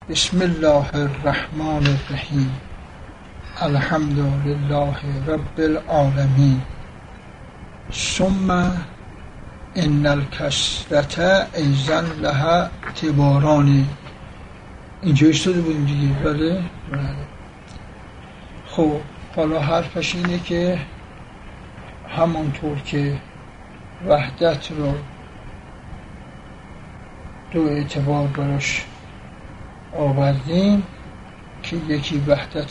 بسم الله الرحمن الرحیم. الحمد لله رب العالمین. ثم ان الکسرة ایضا لها اعتباران. اینجا ایستاده بودیم دیگه. بله. خب حالا حرفش اینه که همانطور که وحدت رو دو اعتبار براش آوردیم که یکی وحدت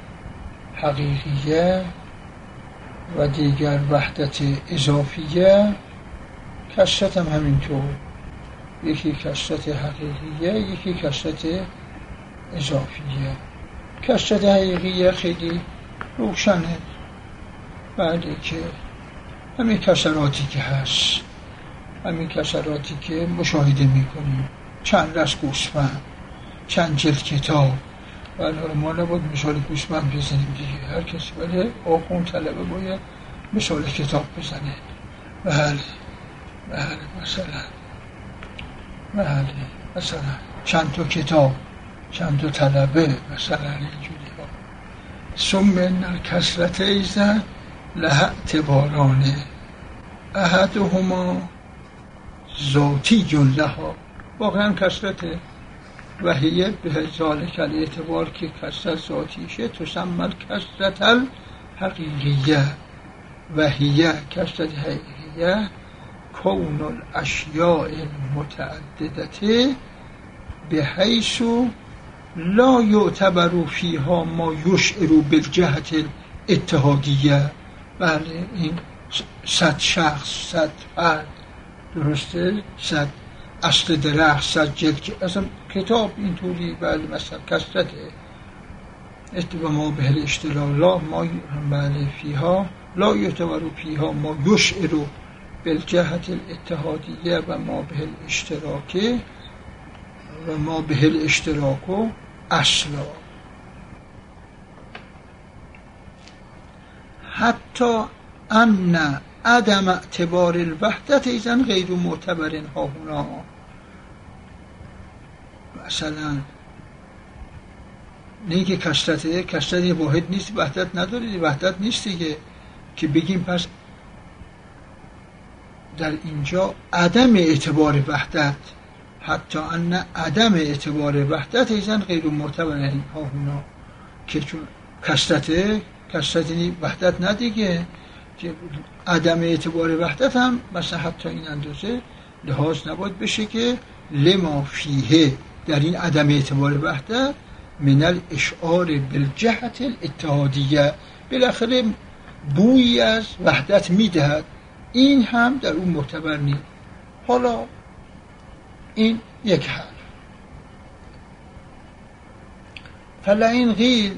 حقیقیه و دیگر وحدت اضافیه، کسرت هم همینطور، یکی کسرت حقیقیه یکی کسرت اضافیه. کسرت حقیقیه خیلی روشنه، بعد که همین کسراتی که هست، همین کسراتی که مشاهده میکنیم، چند رس گوسفند، چند جلد کتاب. ولی ما نباید مثال گوسفند بزنیم دیگه، هر کسی ولی آخوند طلبه باید مثال کتاب بزنه. بله مثلا چند تا کتاب، چند تا طلبه، مثلا اینجوری ها. ثم ان الکسرة ایضا لها اعتباران احدهما ذاتی لها. واقعا کسرته و هی به ذالک الاعتبار که کسرت ذاتیشه تسمى الکسرة الحقیقیه و هی کسرت حقیقیه کون الاشیاء المتعددة بحیث لا یعتبر فیها ما یشعر بالجهة الاتحادیه. بله، این 100 شخص، 100 فرد، درسته، 100 اصل درخت، 100 جلد که اصلا کتاب اینطوری. بله مثلا کسرته اتباع ما به الاشتراک لا ما بله فیها لا یعتبر فیها ما یشعر بالجهة الاتحادیه و ما به الاشتراک و ما به الاشتراک و اصلا. حتی ان عدم اعتبار الوحدت ایضا غیر معتبر ها هنا. مثلا نه که کسرت واحد نیست، وحدت نداره، وحدت نیست دیگه، که بگیم پس در اینجا عدم اعتبار وحدت، حتی ان عدم اعتبار وحدت ایضا غیر معتبر ها هنا، که چون کسرت وحدت ندیگه، که عدم اعتبار وحدت هم مثلا حتی این اندازه لحاظ نباید بشه که لما فیه، در این عدم اعتبار وحدت، من الاشعار بالجهة الاتحادیه، بالاخره بویی از وحدت میدهد، این هم در اون معتبر نیست. حالا این یک حرف. فلئن قیل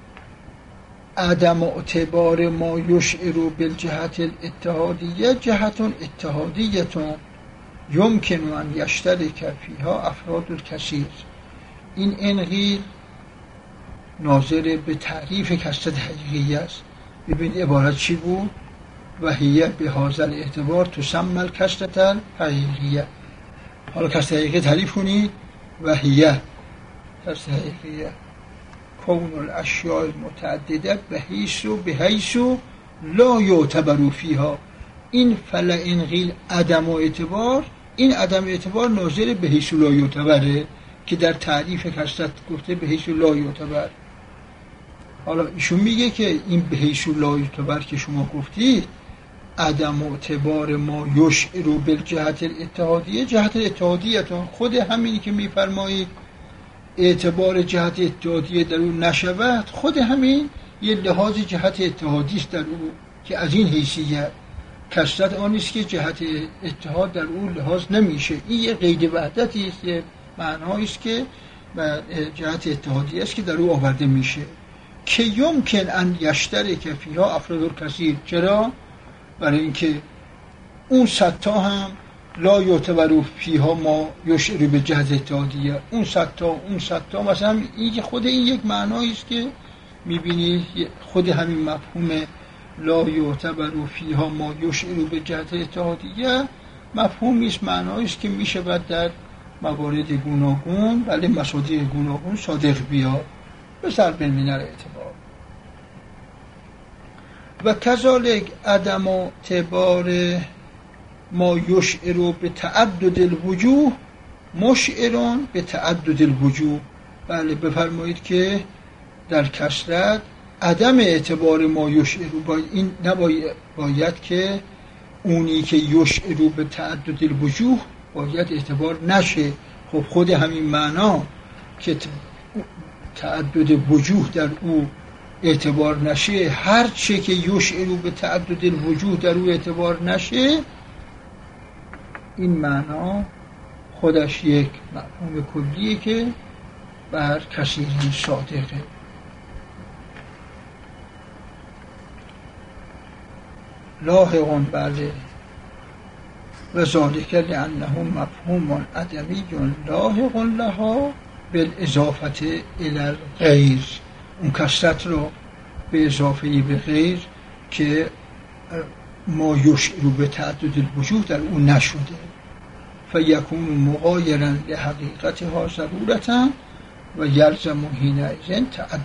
عدم اعتبار ما یشعر بالجهة الاتحادیه جهة اتحادیه یمکن ان یشترک فیها افراد الکثیر. این انقیل ناظر به تعریف کسرت حقیقی است. ببین عبارت چی بود؟ و هی به هذا الاعتبار تسمى الکسرة الحقیقیه. حالا کسرت حقیقی تعریف کنید. و هی کسرت حقیقیه کون الاشیاء المتعدده بحیث لا یعتبر فیها. این فلئن قیل عدم اعتبار، این عدم اعتبار ناظر بحیث لا یعتبره که در تعریف کسرت گفته بحیث لا یعتبر. حالا ایشون میگه که این بحیث لا یعتبر که شما گفتید عدم اعتبار ما یشعر بالجهة الاتحادیه، جهت اتحادیه، خود همینی که میفرمایید اعتبار جهت اتحادیه در اون نشود، خود همین یه لحاظ جهت اتحادی است در اون، که از این حیثیت کسرت آن است که جهت اتحاد در اون لحاظ نمیشه. این یه قید وحدتی است، یه معنایی است که جهت اتحادی است که در اون آورده میشه، که یمکن ان یشترک فیها افراد الکثیر. چرا؟ برای اینکه اون 100 تا هم لا یعتبر فیها ما یشعر بالجهة الاتحادیه، اون 100 تا مثلا این خود این یک معنایی است که میبینی خود همین مفهوم لا یعتبر فیها ما یشعر بالجهة الاتحادیه مفهومی است، معنایی است که میشه بعد در موارد گوناگون ولی مصادیق گوناگون صادق بیاد به ضرب المنل اعتبار. و کذالک عدم اعتبار ما یشعر به تعدد الوجوه مشعرون به تعدد الوجوه. بله بفرمایید که در کسرت عدم اعتبار ما یشعر این باید که اونی که یشعر به تعدد الوجوه باید اعتبار نشه. خب خود همین معنا که تعدد وجوه در او اعتبار نشه، هر چه که یشعر به تعدد الوجوه در او اعتبار نشه، این معنا خودش یک مفهوم کلیه که بر کثیرین صادقه. لاحقون بله و ذالک لانه مفهوم عدمی لاحق لها بالاضافه الی الغیر. اون کثرت رو به اضافه به غیر که ما یشعر به تعدد الوجوه در اون نشده، فیکون مغایرا لحقیقتها ضرورتا و یلزم حینئذ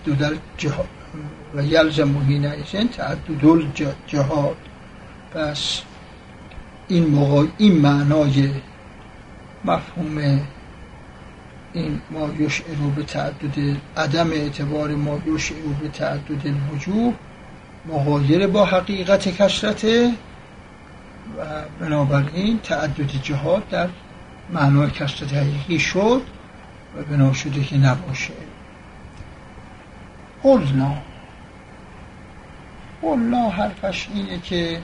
تعدد الجهات. پس این معنای مفهوم این ما یشعر به تعدد عدم اعتبار ما یشعر به تعدد الوجوه مغایر با حقیقت کثرته و بنابراین تعدد جهات در معنای کثرت حقیقی شد و بنا شده که نباشه. قلنا حرفش اینه که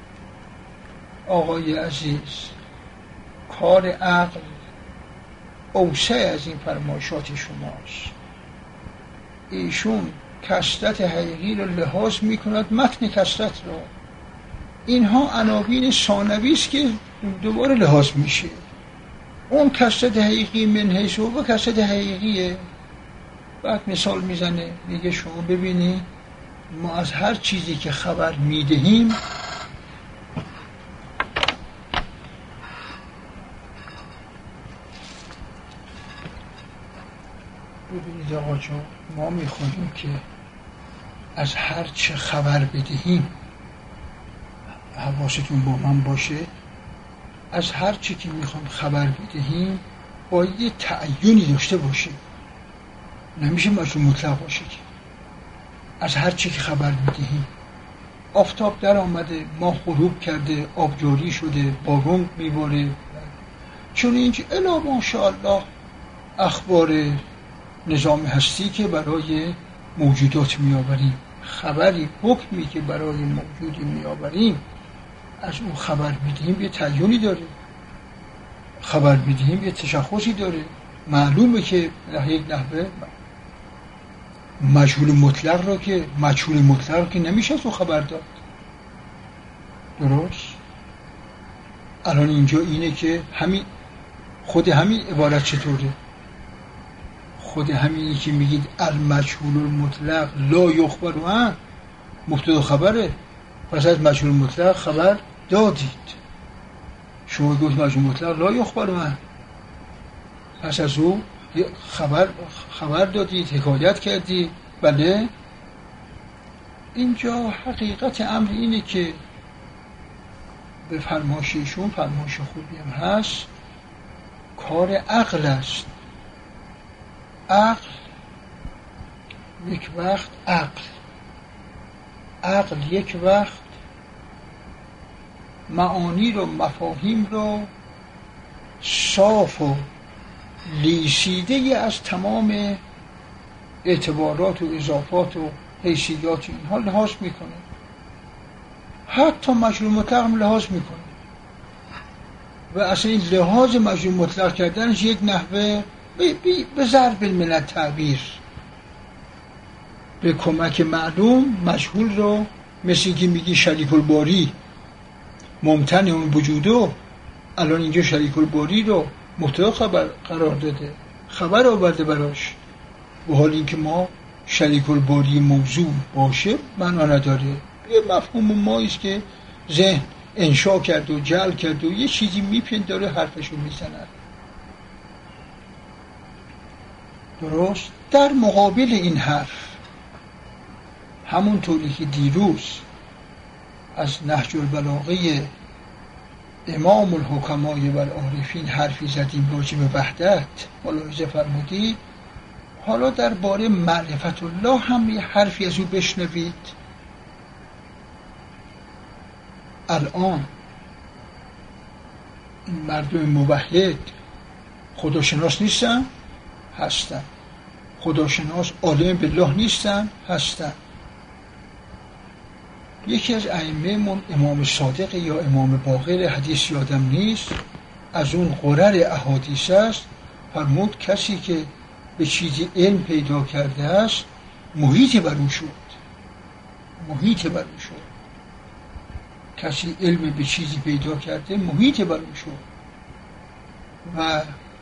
آقای عزیز کار عقل اوسع از این فرمایشات شماست. ایشون کثرت حقیقی رو لحاظ میکند، متن کثرت رو. اینها عناوین ثانوی است که دوباره لحاظ میشه. اون کثرت حقیقی من حیث و کثرت حقیقیه. بعد مثال میزنه میگه شما ببینی ما از هر چیزی که خبر میدهیم ببینید آقا جان، ما میخونیم که از هر چه خبر بدهیم، حواستون با من باشه، از هر چی که میخوام خبر بدهیم باید یه تعیینی داشته باشه، نمیشه مجموع مطلق باشه که از هر چی که خبر میدهیم. آفتاب در آمده، ماه غروب کرده، آب جاری شده، بارون میباره، چون اینکه الا ماشاءالله اخبار نظام هستی که برای موجودات میآوریم، خبری حکمی که برای موجودی میآوریم از اون خبر میدهیم یه تعیینی داره، خبر میدهیم یه تشخصی داره. معلومه که یک نحوه مجهول مطلق رو که نمیشه از اون خبر داد. درست؟ الان اینجا اینه که خود همین عبارت چطوره؟ خود همینی که میگید المجهول المطلق لا یخبر عنه مبتدا خبره، پس از مجهول مطلق خبر دادید. شما گفت مجهول مطلق لا یخبر عنه، پس از او خبر دادید، حکایت کردید. بله، اینجا حقیقت امر اینه که به فرمایششون فرمایش خوبی هم هست، کار عقل است. عقل یک وقت یک وقت معانی رو، مفاهیم رو صاف و لیسیده از تمام اعتبارات و اضافات و حیثیات اینها لحاظ میکنه، حتی مجهول مطلق هم لحاظ میکنه. و اصلا این لحاظ مجهول مطلق کردنش یک نحوه به ضرب المنل تعبیر، به کمک معلوم مجهول رو، مثل که میگی شریک الباری ممتنع اون وجودو، الان اینجا شریک الباری رو مبتدا خبر قرار داده، خبر آورده براش، و حال اینکه ما شریک الباری موضوع باشه معنا نداره. یه مفهوم ماییست که ذهن انشا کرد و جعل کرد و یه چیزی میپنداره حرفشو میزنه. درست؟ در مقابل این حرف همونطوری که دیروز از نهج البلاغه امام الحکمای و العارفین حرفی زدیم راجع به وحدت، ملاحظه فرمودید. حالا درباره معرفت الله هم یه حرفی از او بشنوید. الان این مردم موحد خداشناس نیستن؟ هستن. خداشناس عالم بالله نیستن؟ هستن. یکی از ائمه امام صادق یا امام باقر، حدیث یادم نیست، از اون قرر احادیث است، فرمود کسی که به چیزی علم پیدا کرده است محیط بر او شد. محیط بر او شد. کسی علم به چیزی پیدا کرده محیط بر او شد. و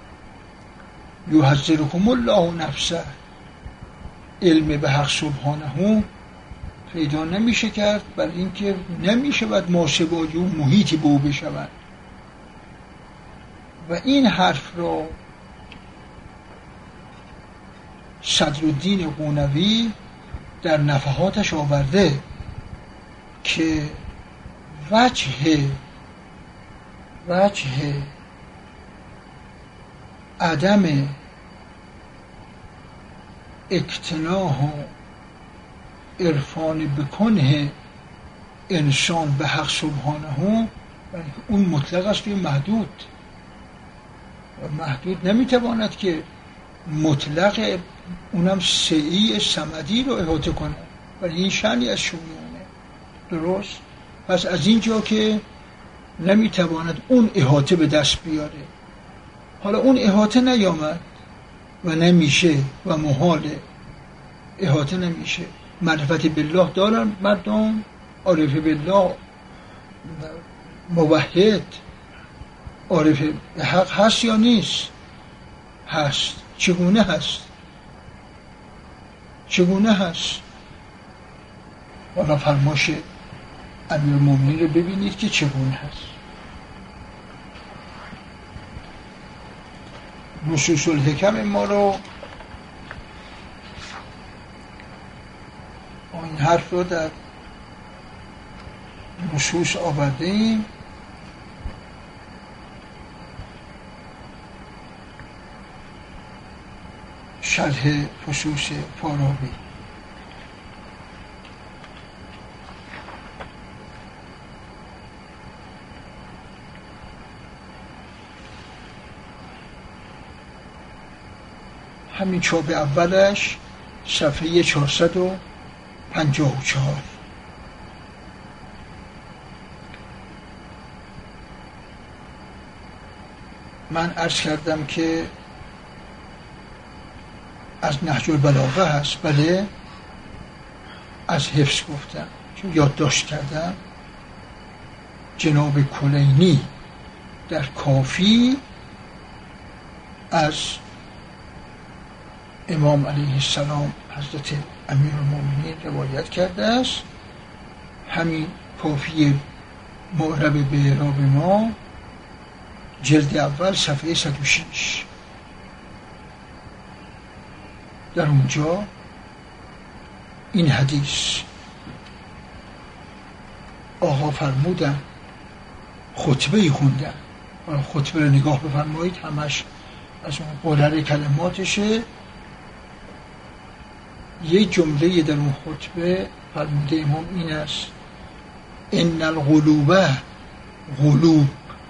یحذرکم الله نفسه، علم به حق سبحانه پیدا نمیشه کرد، برای اینکه نمیشه باید ماسوای اون محیطی به او بشود. و این حرف را صدرالدین قونوی در نفحاتش آورده که وجه عدم اقتناع و عرفان بکنه انسان به حق سبحانه، اون مطلق است و محدود. و محدود نمیتواند که مطلق اونم سعی صمدی رو احاطه کنه، ولی این شأنی از شؤونه. درست؟ پس از اینجا که نمیتواند اون احاطه به دست بیاره، حالا اون احاطه نیامد و نمیشه و محاله، احاطه نمیشه. معرفت بالله دارن مردم، عارف بالله موحد عارف حق هست یا نیست؟ هست. چگونه هست؟ حالا فرماش امیرالمومنین رو ببینید که چگونه هست. نصوص الحکم ما رو، این حرف رو در نصوص آورده ایم. شرح فصوص فارابی. همین چاپ اولش صفحه 454. من عرض کردم که از نهج البلاغه هست. بله، از حفظ گفتم چون یادداشت کردم. جناب کلینی در کافی از امام علیه السلام حضرت امیرالمومنین روایت کرده است. همین کافی معرب به اعراب ما، جلد اول صفحه 106. در اونجا این حدیث آقا فرمودن، خطبه خوندن. خطبه رو نگاه بفرمایید، همش از اون قرر کلماتشه. یه جمله در اون خطبه فرموده امام این است: ان القلوب غلوب.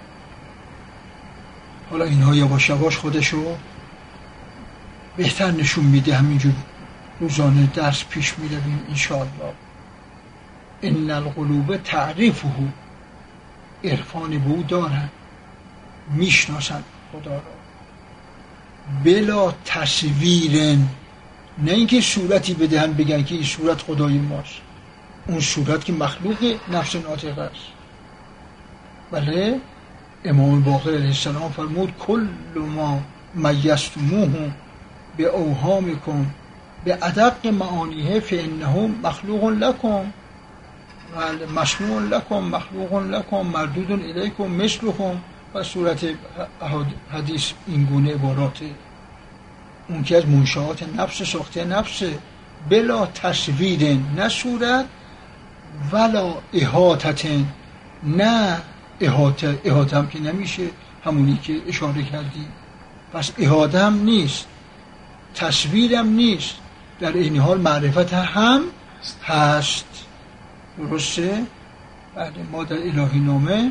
حالا اینها یواش یواش خودشو بهتر نشون میده، همینجور روزانه درس پیش میرویم انشاءالله. ان القلوب تعریفه، عرفان به او دارن، میشناسن خدا را، بلا تصویر، نه اینکه صورتی بدهن بگن که این صورت خدای ماست، اون صورت که مخلوق نفس ناطق است. بله، امام باقر علیه السلام فرمود کل ما میزتموه به اوهامکم به ادق معانیه فانه مخلوق لکم و مصنوع لکم مخلوق لکم مردود الیکم مثلکم. و صورت حدیث این گونه عباراته. اون که از منشآت نفس ساخته نفس، بلا تصویر نه صورت، ولا احاطت نه احاطه. احاطه هم که نمیشه، همونی که اشاره کردی، پس احاطه هم نیست، تصویرم نیست، در این حال معرفت هم هست. درسته؟ بعد ما در الهی نامه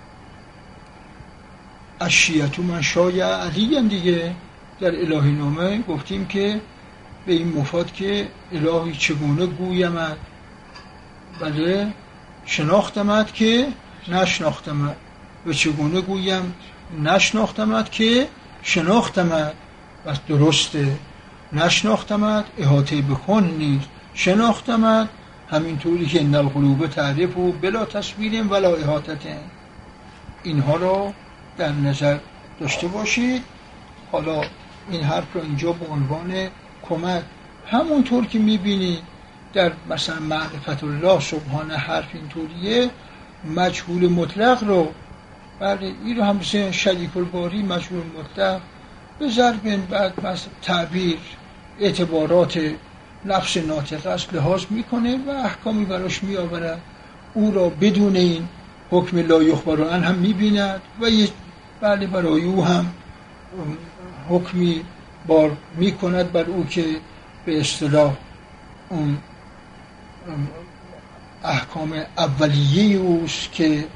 اشیعتو من شایع علی دیگه، در الهی نامه گفتیم که به این مفاد که الهی چگونه گویمت، بله شناختمت که نشناختمت، و چگونه گویم نشناختمت که شناختمت. بس درسته، نشناختمت احاطه بکن نیست، شناختمت همینطوری که ان القلوب تعرف و بلا تصویر ولا احاطه. اینها رو در نظر داشته باشید. حالا این حرف رو اینجا به عنوان کمک، همونطور که میبینید در مثلا معرفت الله سبحانه حرف اینطوریه، مجهول مطلق رو، بله این رو هم مثل شریک الباری مجهول مطلق به ضرب بعد مثلا تعبیر اعتبارات نفس ناطق است لحاظ میکنه و احکامی براش میآورد، او را بدون این حکم لا یخبر عنه هم میبیند و بله برای او هم حکمی بار میکند بر او که به اصطلاح اون احکام اولیه اوست که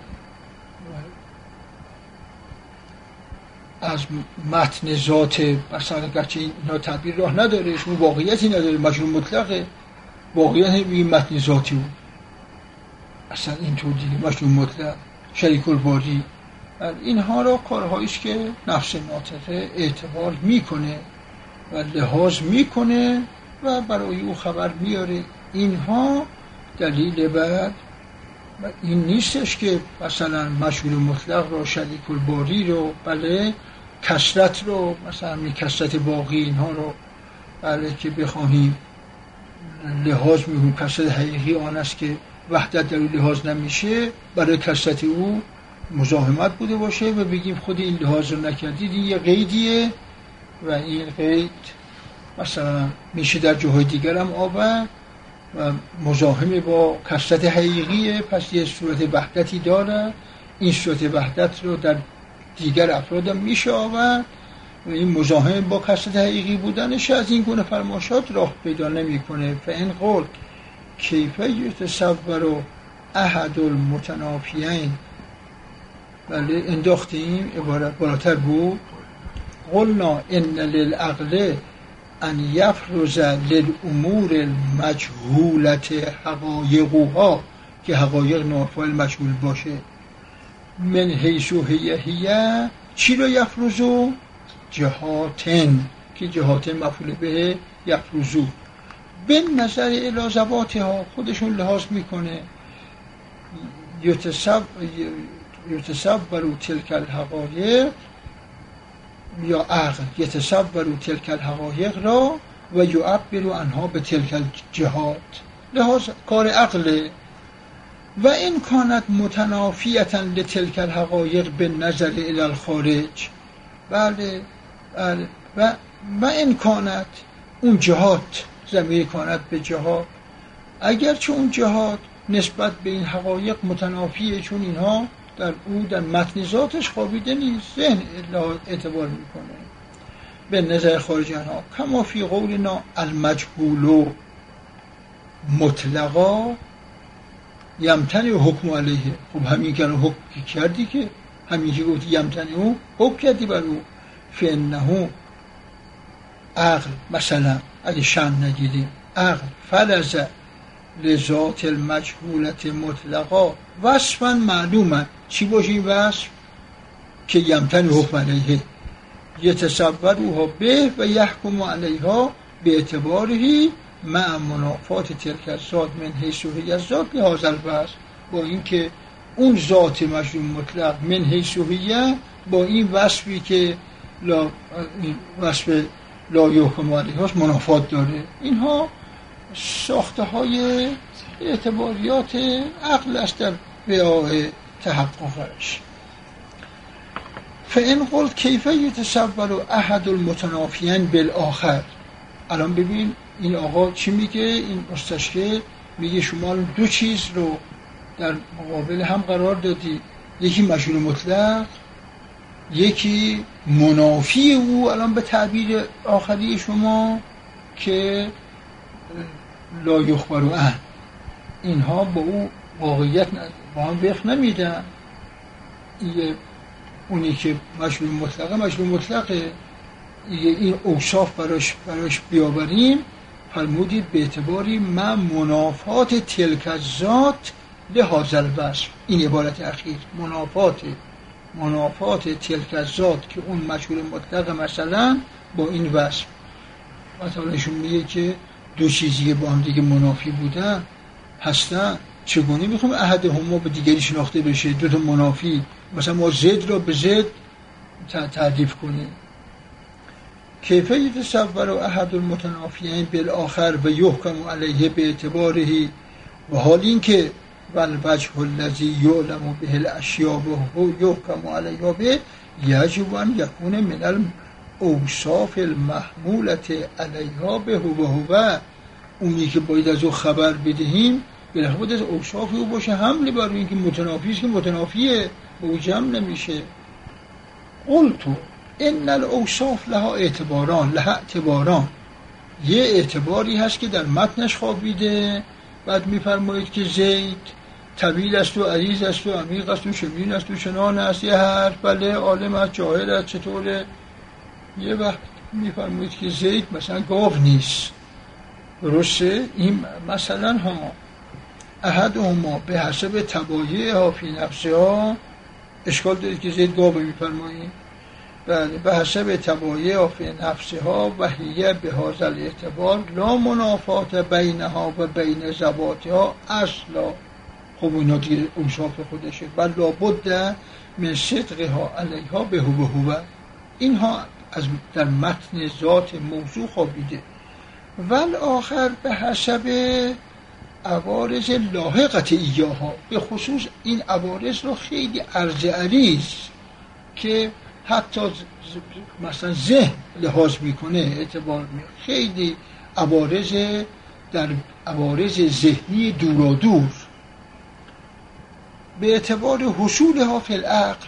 از متن ذات، مثلا گرچه اینا تعبیر راه نداره، اون واقعیتی نداره، مجرور مطلقه، واقعیت این متن ذاتی بود اصلا اینطور دیگه، مجرور مطلق، شریک الباری، اینها را کارهاییست که نفس ناطقه اعتبار میکنه و لحاظ میکنه و برای او خبر میاره. اینها دلیل بر این نیستش که مثلا مجهول مطلق رو، شریک الباری رو، بله کثرت رو، مثلا می کثرت باقی اینها رو بله که بخواهیم لحاظ میکنیم، کثرت حقیقی آن است که وحدت در او لحاظ نمیشه، برای کثرت او مزاحمت بوده باشه و بگیم خود این لحاظ رو نکردید، این یه قیدیه و این قید مثلا میشه در جاهای دیگر هم آورد و مزاحم با کثرت حقیقیه، پس یه صورت وحدتی داره، این صورت وحدت رو در دیگر افراد هم میشه آورد و این مزاحم با کثرت حقیقی بودنش از این گونه فرماشات راه پیدا نمیکنه. فإن قلت کیف یتصور احد المتنافیین، بله انداختیم عبارت بالاتر بود، قلنا ان للعقل ان یفرض للامور المجهولت حقایقها، که حقایق نافعل مجهول باشه، من حیث هی چی رو یفرضو؟ جهاتن، که جهاتن مفعول به یفرضو، به نظر الی ذواتها، خودشون لحاظ میکنه، یتصور تلک الحقایق، یا عقل یتصور تلک الحقایق را و یعبر عنها به تلک الجهات، لحاظ کار عقله. و این کانت متنافیتا لتلک الحقایق به نظر الی الخارج، بله و این کانت، اون جهات، ضمیر کانت به جهات، اگرچه اون جهات نسبت به این حقایق متنافیه، چون اینها در او در متن ذاتش خوابیده نیست، ذهن اعتبار میکنه به نظر خارج عنها. کما فی قولنا المجهول مطلقا یمتنع حکم علیه، خب همین که حکم کردی، که همین که گفتی یمتنع حکم کردی بر او. فانه عقل، مثلا اگه شن نگیریم، عقل فرض لذات المجهولت مطلقا وصفا معلوما، چی باشه این وصف؟ که یمتنع حکم علیه، یتصوروها به و یحکم علیها به اعتبارهی مع منافات تلک الذات من حیث هی الذات لهذا الوصف، با اینکه اون ذات مجهول مطلق من حیث هی با این وصفی که وصف لا یحکم علیهاش منافات داره. اینها ساخته های اعتباریات عقل است در بیاء تحققش. فإن قلت کیف یتصور احد المتنافیین بالآخر. الان ببین این آقا چی میگه، این مستشکل میگه شما دو چیز رو در مقابل هم قرار دادی، یکی مجهول مطلق، یکی منافی او الان به تعبیر آخری شما که لا یخبر عنه. اینها با او واقعیت با هم وقت نمیدن. اونی که مجهول مطلقه این اوصاف براش بیاوریم. فرمودید به اعتباری من منافات تلک الذات لهذا الوصف. این عبارت اخیر منافات تلک الذات که اون مجهول مطلق مثلا با این وصف، مثلا ایشون میگه که دو چیزی با هم دیگه منافی بودن هستن، چگونه میخوام احد هما به دیگری شناخته بشه؟ دو تا منافی، مثلا ما زد را به زد تعریف کنیم. کیف یتصور احد المتنافیین بالآخر و یحکم علیه به اعتباره، و حال این که والوجه الذی یعلم به الاشیاء و یحکم علیها به یجب ان یکون من الاوصاف المحمولة علیها به هو. اونی که باید از او خبر بدهیم بالاخره از اوصاف او باشه، حمله بر این که متنافی است که متنافیه، به او جمع نمیشه. قلتو ان الاوصاف لها اعتباران. یه اعتباری هست که در متنش خوابیده. بعد میفرمایید که زید طویل است و عریض است و عمیق است و شمین است و چنان است، یه حرف بله عالم است جاهل است چطوره. یه وقت میفرمایید که زید مثلا گاو نیست، درسته؟ این مثلا ها احدهما به حسب تبایعها فی نفسها. اشکال دارید که زید گاو میفرمایید؟ بله، به حسب تبایعها فی نفسها و هیه به هذا الاعتبار لا منافات بینها و بین ذواتها اصلا. خب اینا دیگه اوصاف خودشه. بل لابد من صدقها علیها به هو. اینها از در متن ذات موضوع خوابیده. ول آخر به حسب عوارض لاحقت ایاها. به خصوص این عوارض رو خیلی عرض عریض که حتی مثلا ذهن لحاظ میکنه اعتبار میکنه، خیلی عوارض ذهنی دورادور به اعتبار حصولها فی العقل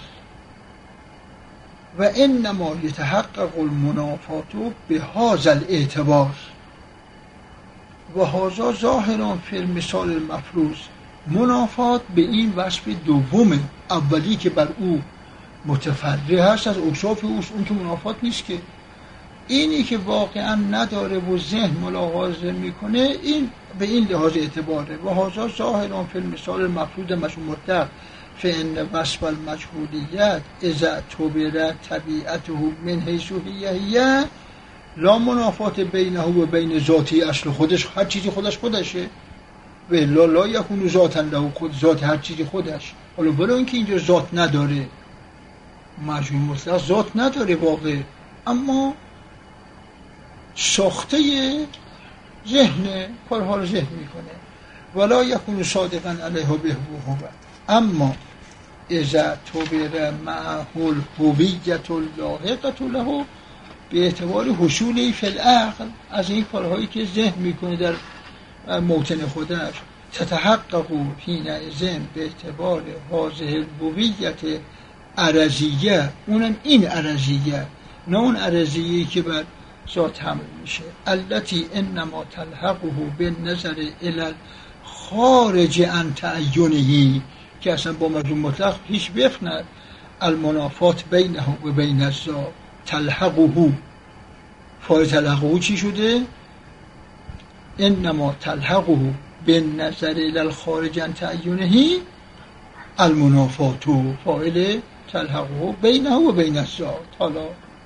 و انما یتحقق المنافات به هذا الاعتبار و هذا ظاهرا فی المثال المفروض. منافات به این وصف دومه، اولی که بر او متفرع هست از اوصاف اوست، اون که منافات نیست که. اینی که واقعا نداره و ذهن ملاحظه میکنه، این به این لحاظ اعتباره. و هذا ظاهرا فی المثال المفروض مشهور مطلق فان وصف المجهولیت اذا اعتبر طبیعته من حیث هی لا منافات بینه و بین ذاتی اصل خودش. هر چیزی خودشه و لا یکون ذاتا له، خود ذات هر چیزی خودش. حالا برای اینکه اینجا ذات نداره، مجهول مطلق ذات نداره واقع، اما ساخته ذهن کارها رو ذهن میکنه. ولا یکون صادقا علیها به هو. اما اذا تبر معه الهویت اللاحقه له به اعتبار حصولی فی العقل، از این کارهایی که ذهن میکنه در موطن خودش، تتحقق حینئذ به اعتبار هذه الهویت عرضیه. اونم این عرضیه، نه اون عرضیه‌ای که بر ذات حمل میشه. التي انما تلحقه بالنظر الى خارج عن تعینه، که اصلا با مجهول مطلق هیچ بفند. المنافات بینه و بین الذات تلحقه. فاعل تلحقه چی شده؟ انما تلحقه بالنظر الى الخارج عن تعینه المنافات. فاعل تلحقه بینه و بین الذات. حالا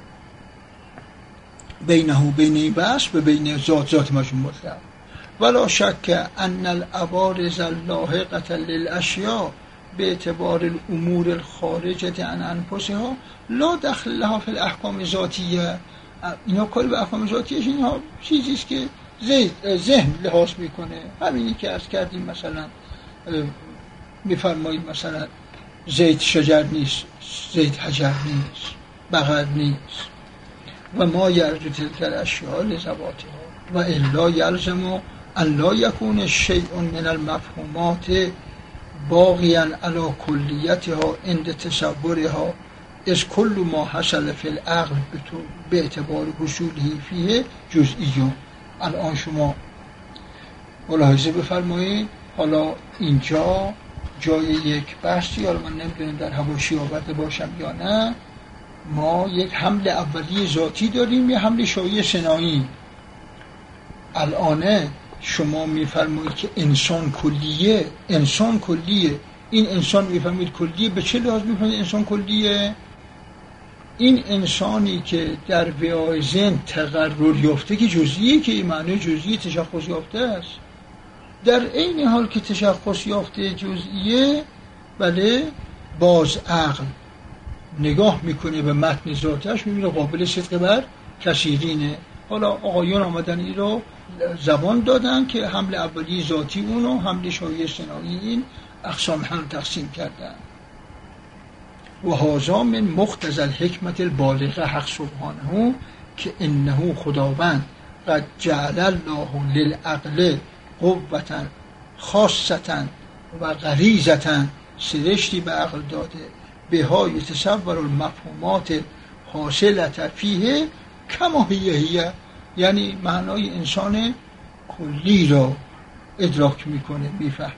بینه بین این بحث و بین ذات مجهول مطلق. ولا شک ان العوارض اللاحقه للاشیاء به اعتبار الامور الخارجه عن انفسها لا دخل لها فی الاحکام ذاتیه. اینا کاری به احکام ذاتیش، اینها چیزیست که ذهن لحاظ میکنه. همینی که عرض کردیم، مثلا میفرمایید مثلا زید شجر نیست، زید حجر نیست، بقر نیست. و ما یرجو تلک الاشیاء لذواتها و الا یلزم ان لا یکون شیء من المفهومات باقیا علی کلیتها عند تصورها، از کل ما حصل فی العقل به اعتبار حصوله فیه جزئی. الان شما ملاحظه بفرمایید، حالا اینجا جای یک بحثی، حالا من نمیدونم در حواشی آورده باشم یا نه، ما یک حمل اولیه ذاتی داریم، یه حمل شایعه صناعی. الان شما میفرمایید که انسان کلیه، انسان کلیه. این انسان میفرمایید کلیه، به چه لحاظ میفرمایید انسان کلیه؟ این انسانی که در وعای ذهن تقرر یافته که جزئیه، که این معنی جزئی تشخص یافته است. در عین حال که تشخص یافته جزئیه، بله، باز عقل نگاه میکنه به متن ذاتش، میبینه قابل صدق بر کثیرینه. حالا آقایون آمدن این رو زبان دادن که حمل اولی ذاتی اونو حمل شایعه صناعی این اقسام هم تقسیم کردن. و هذا من مقتضی الحکمت البالغه حق سبحانه که انه خداوند قد جعل الله للعقل قوة خاصة و غریزة، سرشتی به عقل داده، به ها یتصور المفهومات حاصلة فیه کما هی، یعنی معنای انسان کلی را ادراک میکنه، میفهمه.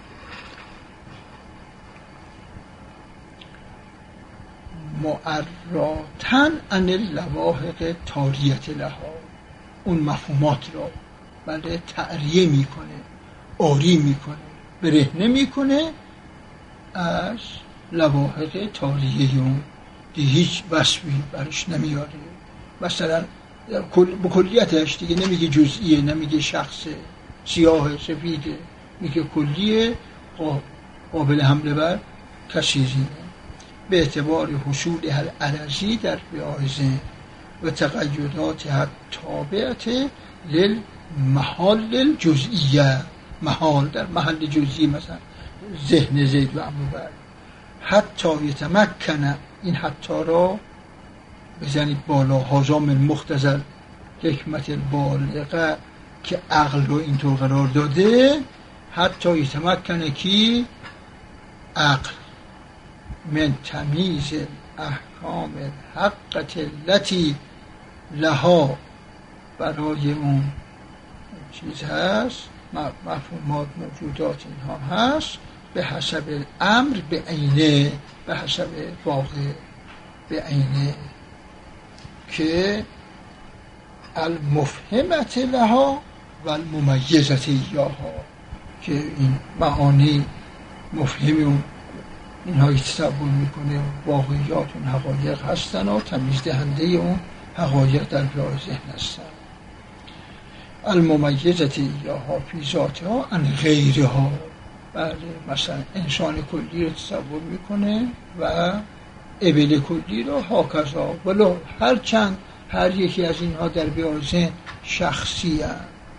معراتن عن اللواحق تاریت لها، اون مفهومات را بله تعریه میکنه، آری میکنه، برهنه میکنه از لواحق تاریه اون، دیگه هیچ وصفی برش نمیاره. مثلا به کلیتش دیگه نمیگه جزئیه، نمیگه شخصه، سیاه سفیده، میگه کلیه، قابل حمله بر کثیرینه، به اعتبار حصول العرضی در بیاهزه و تقیدات تابعت للمحال الجزئیه، محال در محل جزئی، مثلا ذهن زید و امروبر. حتی یتمکن، این حتی را بزنید بالا، هذا من مقتضی حکمت البالغه که عقل رو اینطور قرار داده. حتی یتمکن کی؟ عقل من تمیز احکام حقت التي لها، برای اون چیز هست، مفهومات موجودات اینها هست، به حسب الامر به عینه، به حسب واقع به عینه، که المفهمت لها و الممیزت ایاها، که این معانی مفهمی اون اینهایی تصور میکنه، واقعیات اون حقایق هستن و تمیز دهنده اون حقایق در راه ذهن هستن. الممیزت ایاها فی ذاتها عن غیرها، بله، مثلا انسان کلی رو تصور میکنه و ابل کلی رو هاکذا، ولو هر چند هر یکی از اینها در بیازن شخصی هست،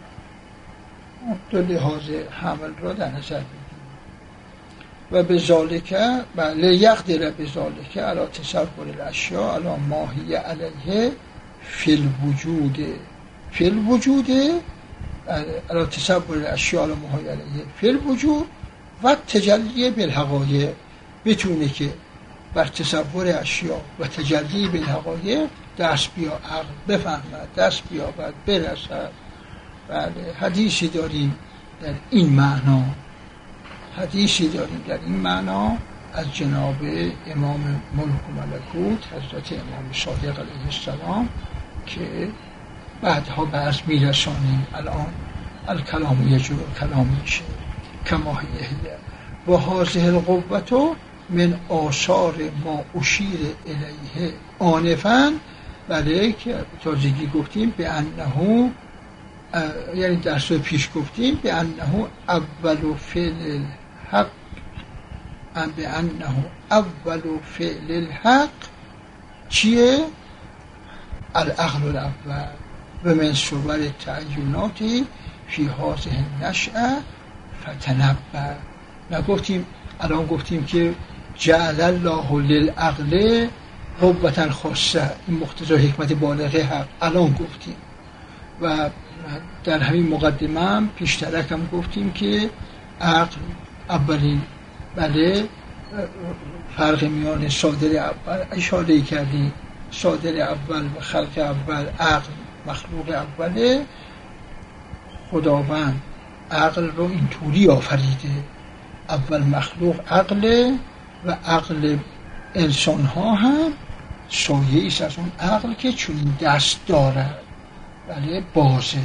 دو لحاظ حمل را در نظر بگیریم. و به ذالکه، بله، یقدر به ذالکه علی تصور الاشیاء علی ما هی علیه فی الوجود، فی الوجود، علی تصور الاشیاء علی ما هی علیه فی الوجود و تجلی بالحقایق، بتونه که بر تصور اشیاء و تجلی بالحقایق دست بیا، عقل بفهمد، دست بیابد، برسد. بله، حدیثی داریم در این معنا، حدیثی داریم در این معنا از جناب امام ملک و ملکوت حضرت امام صادق علیه السلام که بعدها بحث میرسانیم. الان الکلام یجور کلام میشه کما هی و هذه القوة من آثار ما اشیر الیه آنفاً، بله، که تازگی گفتیم به انه، یعنی درس پیش گفتیم به انه اول فعل الحق، به انه اول فعل الحق چیه؟ العقل الاول و من صور تعیناتی فی هذه النشأه فتنبه. نگفتیم، الان گفتیم که جعل الله للعقل قوة خاصه، این مقتضای حکمت بالغه حق الان گفتیم و در همین مقدمه هم پیشترک هم گفتیم که عقل اولین بله فرق میان صادر اول اشاره کردیم، صادر اول و خلق اول عقل مخلوق اوله. خداوند عقل رو اینطوری آفریده، اول مخلوق عقله و عقل انسان ها هم سایه ایست از اون عقل که چون دست دارد، بله بازه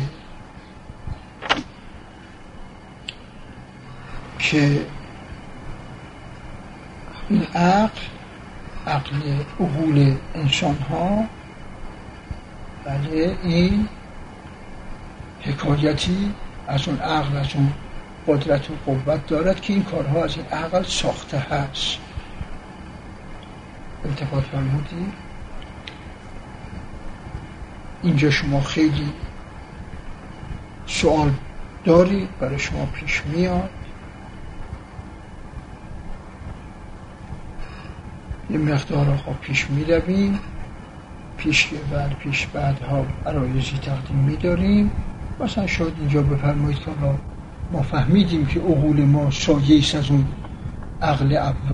که این عقل عقول انسان ها، بله این حکایتی از اون عقل، از اون قدرت و قوت دارد که این کارها از این عقل ساخته هست. التفات فرمودی؟ اینجا شما خیلی سوال دارید برای شما پیش میاد، یه مقدار آقا پیش میرویم، پیش بعدها عرایزی تقدیم میداریم. مثلا شاید اینجا بفرمایید که ما فهمیدیم که عقول ما سایه ایست از اون عقل اول.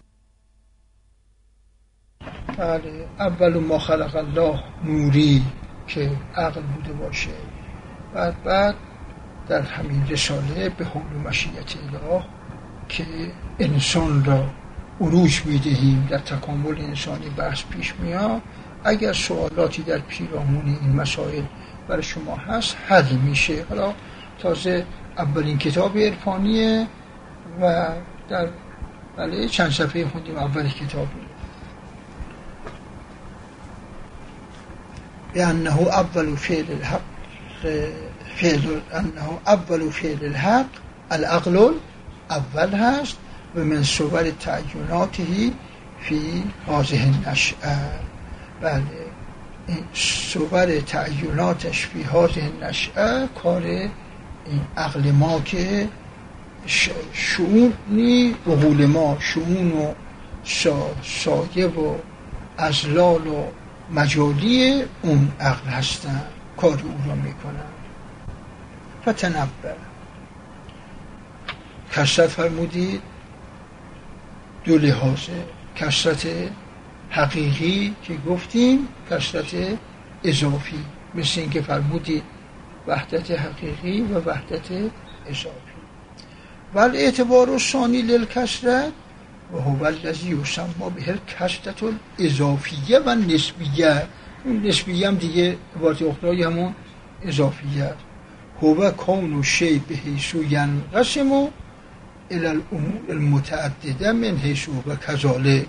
بله اول ما خلق الله نوری که عقل بوده باشه، بعد در همین رساله به حول مشیت اله که انسان را عروج میدهیم، در تکامل انسانی بحث پیش میاد. اگر سوالاتی در پیرامون این مسائل برای شما هست حل میشه. حالا تازه اولین کتاب عرفانیه و در بله چند صفحه خوندیم اول کتاب انه اول فعل الحق انه اول فعل الحق العقل اول هست و من صور تعیناته فی هذه النشأه. بله این صور تعیناتش فی هذه النشأه کار این عقل ما که شؤونی عقول ما شؤون و سایه و ازلال و مجالی اون عقل هستن، کار او را میکنن. فتنبه کثرت فرمودید دو لحاظه، کثرت حقیقی که گفتیم، کثرت اضافی مثل این که فرمودید وحدت حقیقی و وحدت اضافی. ولی اعتبار و ثانی للکثرت و هو الذی یسمى به الکثرت الاضافیه و نسبیه. اون نسبیه هم دیگه عبارت اخرای همون اضافیه است. هو کون الشیء بحیث ینقسم الی الامور المتعدده من حیث و کذالک.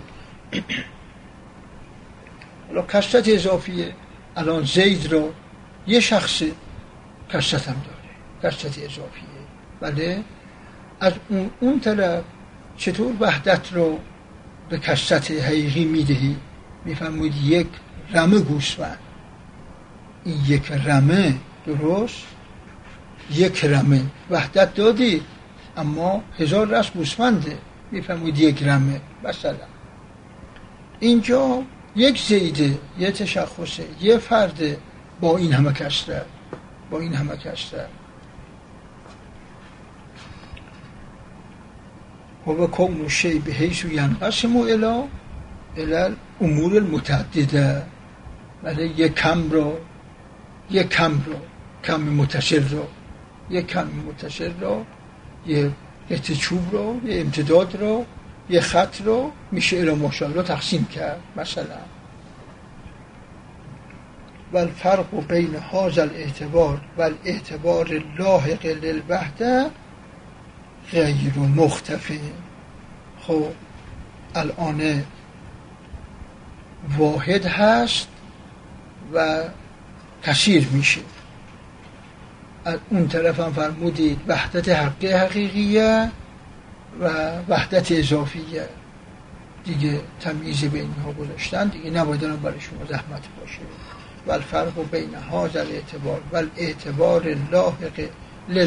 حالا کثرت اضافیه، الان زید رو یه شخص کثرت هم داره، کثرت اضافیه. بله از اون طرف چطور وحدت رو به کثرت حقیقی میدهی؟ میفرمایید یک رمه گوسفند، این یک رمه درست یک رمه وحدت دادی، اما 1000 رأس گوسفنده، میفرمایید یک رمه. مثلا اینجا یک زیده، یه تشخصه، یه فرده با این همه کثرت، با این همه کثرت. و کون الشیء بحیث ینقسم الی الامور المتعدده. ولی یک کم رو کم متصل رو، یک کم متصل رو، یه چوب رو، یه امتداد رو، یه خط رو میشه الی ماشاءالله تقسیم کرد. مثلا والفرق بین هذا الاعتبار والاعتبار اللاحق للوحده غیر مختفی. خب الان واحد هست و کثیر میشه. از اون طرف هم فرمودید وحدت حقیقیه و وحدت اضافیه، دیگه تمیز بین ها گذاشتن، دیگه نباید الان برای شما زحمت باشه. والفرق بین هذا الاعتبار والاعتبار اللاحق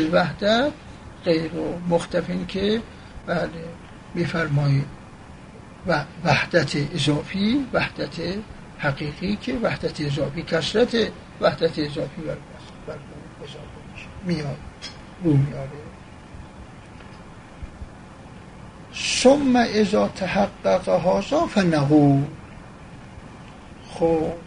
للوحده غیر مختفین که بله میفرمایید و وحدت اضافی، وحدت حقیقی که وحدت اضافی کثرت وحدت اضافی بر اضافه میاد رو میاره. ثم اذا تحقق هذا فنقول. خب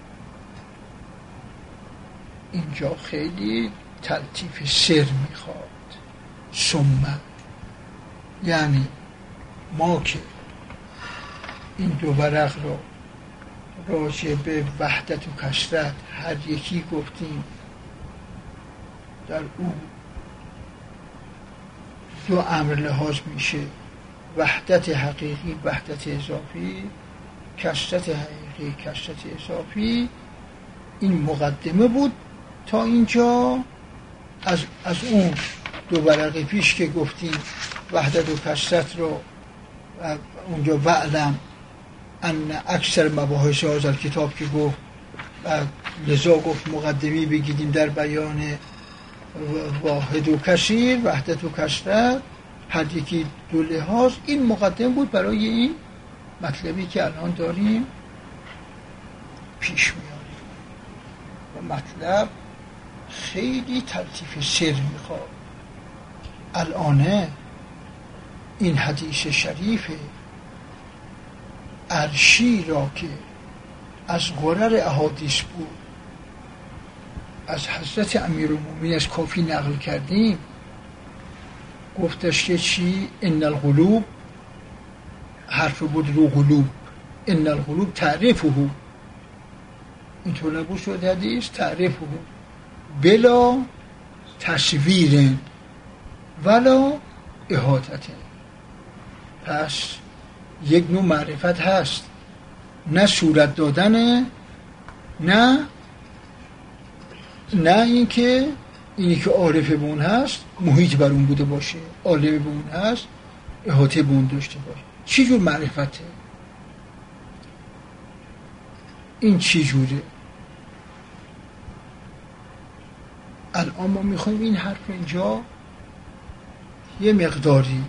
اینجا خیلی تلطیف سر میخواد. ثم یعنی ما که این دو ورق رو راجع به وحدت و کثرت هر یکی گفتیم، در او دو امر لحاظ میشه: وحدت حقیقی، وحدت اضافی، کثرت حقیقی، کثرت اضافی. این مقدمه بود تا اینجا. از اون دو ورق پیش که گفتیم وحدت و کثرت رو اونجا وعلم ان اکثر مباحث هذا کتاب که گفت، لذا گفت مقدمی بگیریم در بیان واحد و کثیر، وحدت و کثرت، هر یکی دو لحاظ. این مقدم بود برای این مطلبی که الان داریم پیش میاریم. و مطلب خیلی تلطیف سر میخواد. الان این حدیث شریف عرشی را که از غرر احادیث بود، از حضرت امیرالمومنین از کافی نقل کردیم، گفتش که چی؟ ان القلوب، حرف بود رو قلوب، ان القلوب تعرفه، اینطور نبود شد حدیث؟ تعرفه بلا تصویر ولا احاطت. پس یک نوع معرفت هست، نه صورت دادن، نه اینی که عارف به اون هست محیط بر اون بوده باشه، عالم به اون هست احاطه به اون داشته باشه. چی جور معرفته؟ این چی جوره؟ الان ما میخوایم این حرف اینجا یه مقداری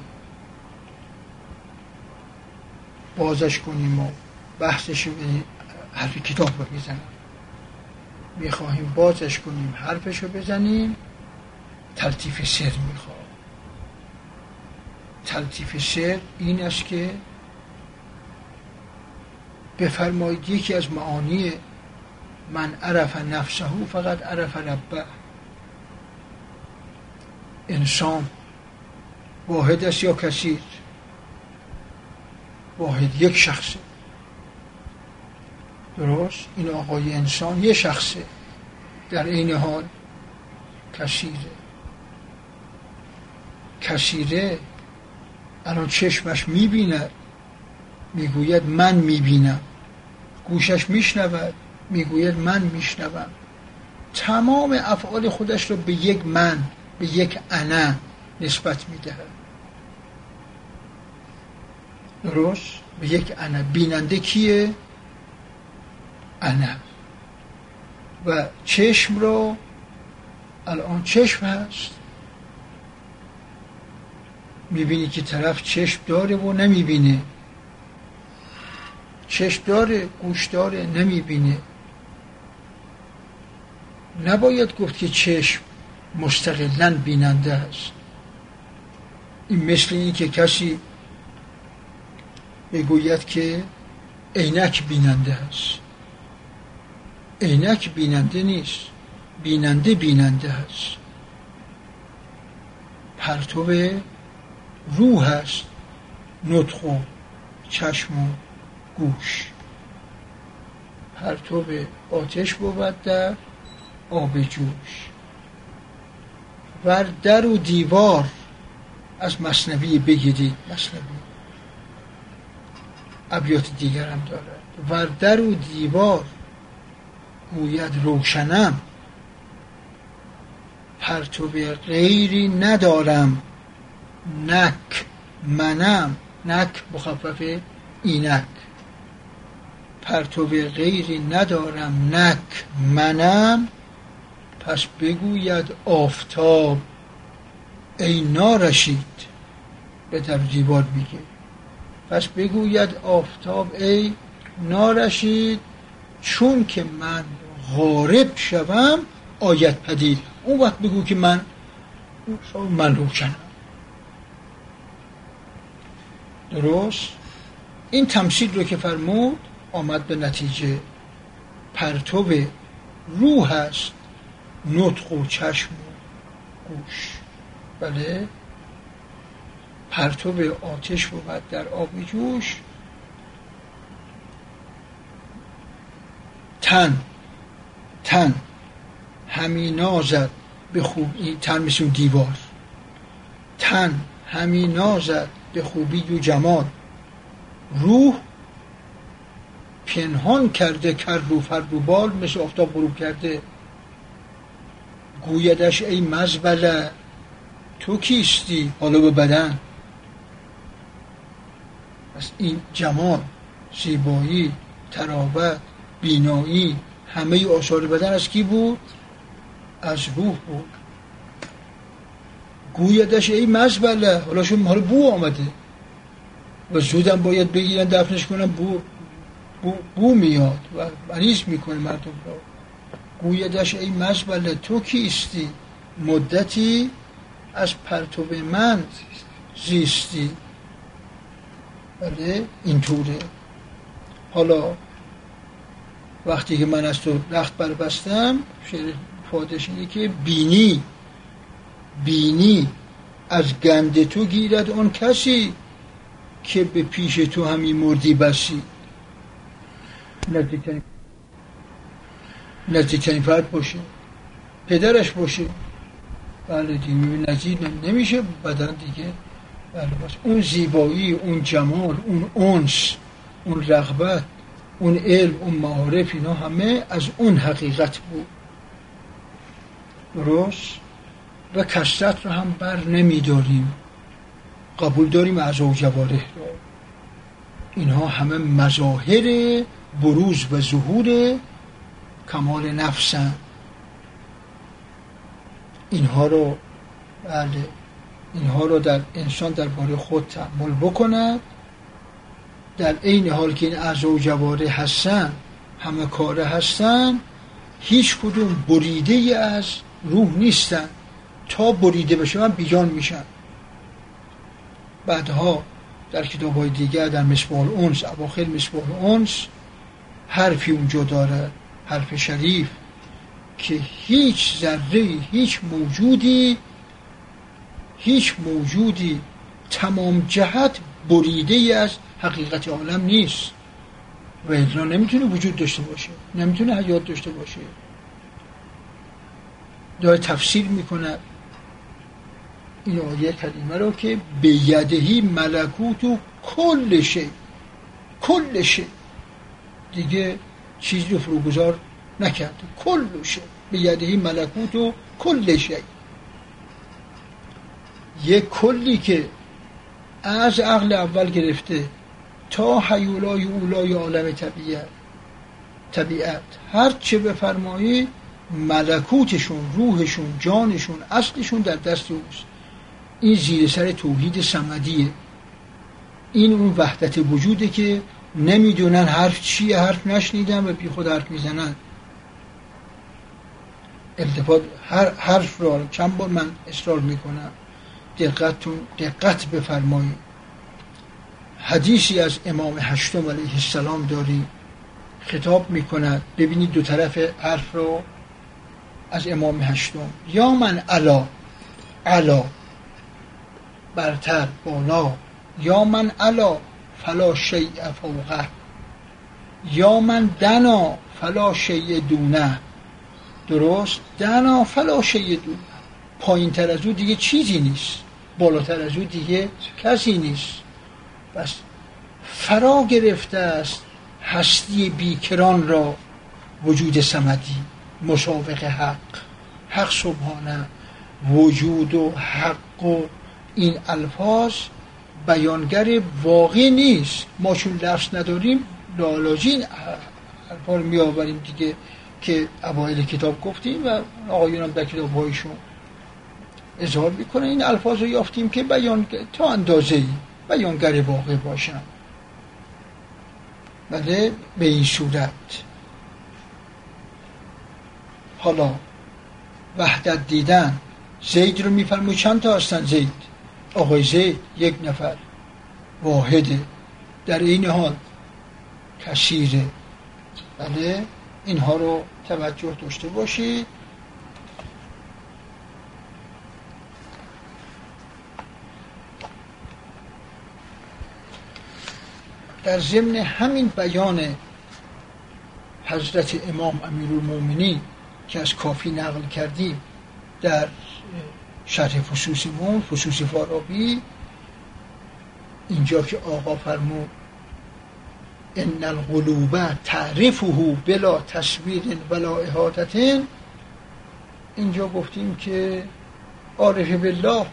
بازش کنیم و بحثش رو حرف کتاب رو بزنیم. میخواهیم بازش کنیم، حرفش رو بزنیم. تلطیف سر میخواد. تلطیف سر این است که بفرمایید یکی از معانی من عرف نفسه فقط عرف ربه. انسان واحد است یا کثیر؟ واحد، یک شخصه. درست؟ این آقای انسان یک شخصه، در این حال کثیره. الان چشمش میبیند، میگوید من میبینم. گوشش میشنود، میگوید من میشنوم. تمام افعال خودش رو به یک من، به یک انا نسبت میدهد. درست؟ به یک انا. بیننده کیه؟ انا. و چشم رو الان چشم هست، میبینی که طرف چشم داره و نمیبینه، چشم داره، گوش داره، نمیبینه. نباید گفت که چشم مستقلاً بیننده است. این مثل این که کسی بگوید که عینک بیننده است. عینک بیننده نیست، بیننده است. پرتو روح است، نطق و چشم و گوش. پرتو آتش بود در آب جوش. ور در و دیوار، از مثنوی بگیرید، مثنوی ابیات دیگر هم داره. ور در و دیوار گوید روشنم، پرتو غیری ندارم، نک منم. نک مخفف اینک. پرتو غیری ندارم، نک منم. پس بگوید آفتاب ای نارشید. به در دیوار میگه پس بگوید آفتاب ای نارشید چون که من غارب شوم آید پدید. اون وقت بگو که من روشنم. درست؟ این تمثیل رو که فرمود آمد به نتیجه پرتو روح است نطق و چشم و گوش. بله، پرتو آتش بود در آب جوش. تن همی نازد به خوبی، تن مثل دیوار، تن همی نازد به خوبی و جمال، روح پنهان کرده کر و فرد و بال، مثل آفتاب غروب کرده. گویدش ای مزبله تو کیستی، حالا به بدن. پس این جمال، زیبایی، تراوت، بینایی، همه آثار بدن از کی بود؟ از روح بود. گویدش ای مزبله، حالا شما حالا بو آمده و زودم باید بگیرن دفنش کنن، بو میاد و مریض میکنه مردم را. گویدش ای مزبله تو کیستی، مدتی از پرتو من زیستی. بله اینطوره. حالا وقتی که من از تو رخت بربستم، شعر فادش اینه که بینی از گند تو گیرد آن کسی که به پیش تو همی مردی بسی. نزدیکترین فرد باشه، پدرش باشه. بله دیگه نزدیک نمیشه بدن دیگه. بله بس اون زیبایی، اون جمال، اون انس، اون رغبت، اون علم، اون معارف، اینا همه از اون حقیقت بود. درست؟ و کثرت رو هم بر نمیداریم، قبول داریم اعضا و جوارح رو. اینها همه مظاهر بروز و ظهور کمال نفسن. اینها رو در انسان درباره خود تأمل بکند، در عین حال که این اعضا و جوارح هستن، همه کاره هستن، هیچ کدوم بریده از روح نیستن. تا بریده بشن بیجان میشن. بعدها در کتاب‌های دیگر، در مصباح الانس، اواخر مصباح الانس، حرفی اونجا داره، حرف شریف، که هیچ ذره، هیچ موجودی تمام جهت بریده از حقیقت عالم نیست و الا نمیتونه وجود داشته باشه، نمیتونه حیات داشته باشه. داره تفسیر میکنه این آیه کریمه رو که به یدهی ملکوت و کل شی دیگه چیزی رو فروگذار نکرد. کل شی به یدهی ملکوت و کل شی، یک کلی که از عقل اول گرفته تا حیولای اولای عالم طبیعت هر چه بفرمایی، ملکوتشون، روحشون، جانشون، اصلشون در دست اوست. این زیر سر توحید صمدیه. این اون وحدت وجوده که نمیدونن حرف چیه، حرف نشنیدن و بی خود حرف میزنن. التفات حرف رو چند بار من اصرار میکنم دقت بفرمایید. حدیثی از امام هشتم علیه السلام داری، خطاب میکند. ببینید دو طرف حرف رو از امام هشتم. یا من علا برتر، بالا. یا من علا فلا شیء فوقه. یا من دنا فلا شیء دونه. درست؟ دنا فلا شیء دونه. پایین تر از او دیگه چیزی نیست، بالاتر از او دیگه کسی نیست. بس فرا گرفته است هستی بیکران را وجود صمدی، مسابق حق سبحانه. وجود و حق و این الفاظ بیانگر واقع نیست. ما چون لفظ نداریم لالاجی این الفاظ رو می آوریم دیگه، که اوایل کتاب گفتیم و آقایون هم در کتاب هایشون اظهار میکنه. این الفاظ رو یافتیم که تا اندازه‌ای بیانگر واقع باشن. بله به این صورت. حالا وحدت دیدن، زید رو میفرموی چند تا هستن زید؟ آقای زید یک نفر واحده، در این حال کثیره. بله اینها رو توجه داشته باشید. در ضمن همین بیان حضرت امام امیرالمومنین که از کافی نقل کردیم در شرح فصوصمون، فصوص فارابی، اینجا که آقا فرمود ان القلوب تعرفه بلا تصویر ولا احاطه، اینجا گفتیم که عارف بالله